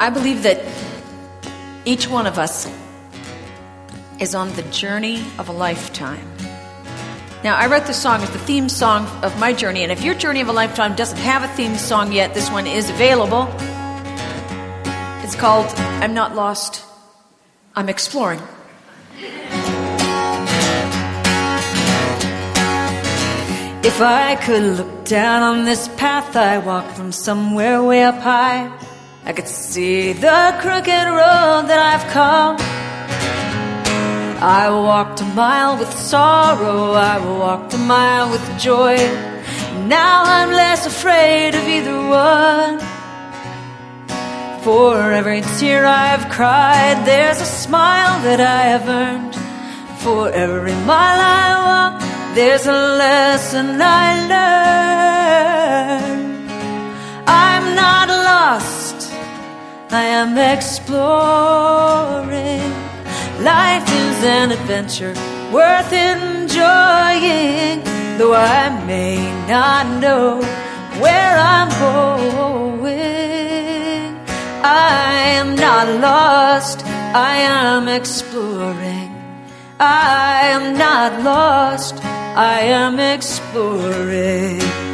I believe that each one of us is on the journey of a lifetime. Now, I wrote this song as the theme song of my journey, and if your journey of a lifetime doesn't have a theme song yet, this one is available. It's called I'm Not Lost, I'm Exploring. If I could look down on this path I walk from somewhere way up high, I could see the crooked road that I've come. I walked a mile with sorrow, I walked a mile with joy. Now I'm less afraid of either one. For every tear I've cried, there's a smile that I have earned. For every mile I walk, there's a lesson I learn. I'm not lost, I am exploring. Life is an adventure worth enjoying, though I may not know where I'm going. I am not lost, I am exploring. I am not lost, I am exploring.